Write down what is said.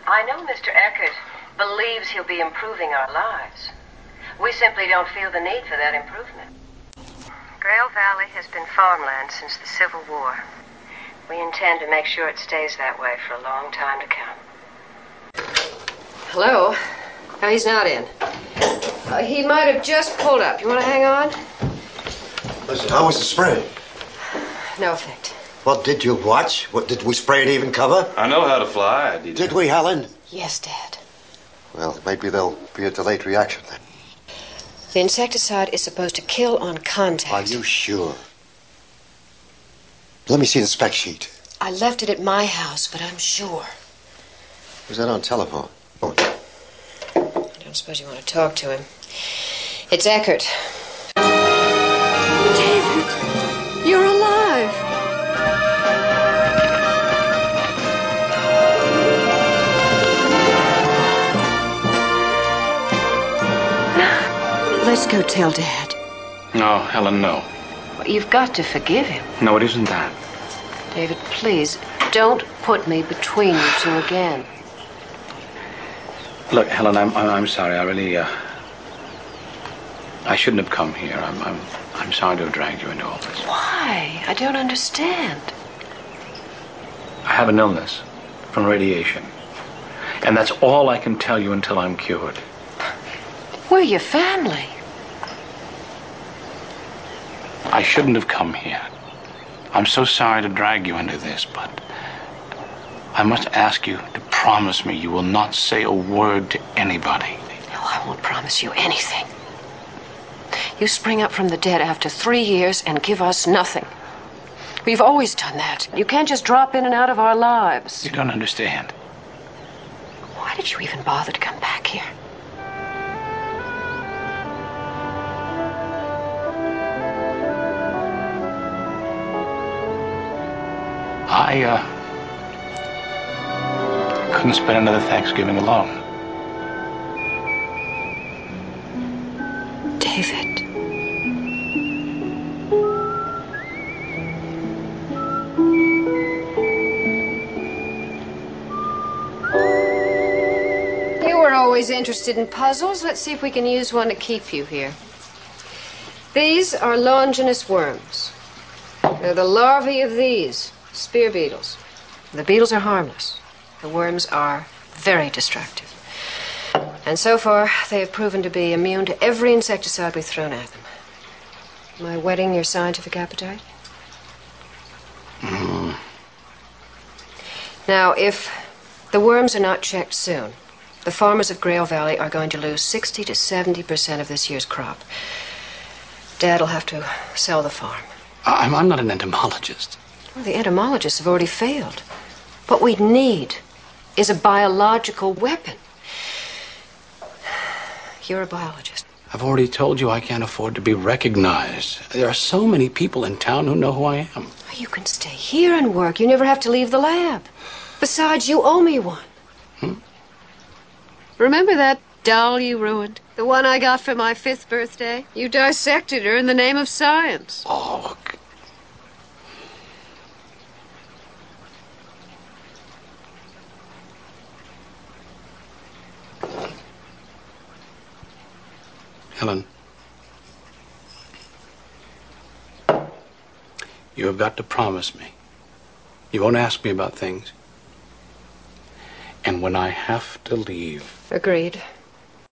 I know Mr. Eckert believes he'll be improving our lives. We simply don't feel the need for that improvement. Grail Valley has been farmland since the Civil War. We intend to make sure it stays that way for a long time to come. Hello? No, he's not in. He might have just pulled up. You want to hang on? Listen, how was the spray? No effect. What did you watch? What did we spray an even cover? I know how to fly. Did we, Helen? Yes, Dad. Well, maybe there'll be a delayed reaction then. The insecticide is supposed to kill on contact. Are you sure? Let me see the spec sheet. I left it at my house, but I'm sure. Was that on telephone? Oh. I don't suppose you want to talk to him. It's Eckert. David, you're alive. Let's go tell Dad. No, Helen, no. You've got to forgive him. No, it isn't that. David, please, don't put me between you two again. Look, Helen, I'm sorry. I really, I shouldn't have come here. I'm sorry to have dragged you into all this. Why? I don't understand. I have an illness from radiation. And that's all I can tell you until I'm cured. We're your family. I shouldn't have come here. I'm so sorry to drag you into this, but I must ask you to promise me you will not say a word to anybody. No, I won't promise you anything. You spring up from the dead after 3 years and give us nothing. We've always done that. You can't just drop in and out of our lives. You don't understand. Why did you even bother to come back here? I couldn't spend another Thanksgiving alone. David. You were always interested in puzzles. Let's see if we can use one to keep you here. These are Longinus worms. They're the larvae of these. Spear beetles. The beetles are harmless. The worms are very destructive. And so far, they have proven to be immune to every insecticide we've thrown at them. Am I whetting your scientific appetite? Mm. Now, if the worms are not checked soon, the farmers of Grail Valley are going to lose 60 to 70% of this year's crop. Dad will have to sell the farm. I'm not an entomologist. Well, the entomologists have already failed. What we need is a biological weapon. You're a biologist. I've already told you I can't afford to be recognized. There are so many people in town who know who I am. You can stay here and work. You never have to leave the lab. Besides, you owe me one. Remember that doll you ruined? The one I got for my 5th birthday? You dissected her in the name of science. Oh, Helen, you have got to promise me. You won't ask me about things. And when I have to leave... Agreed.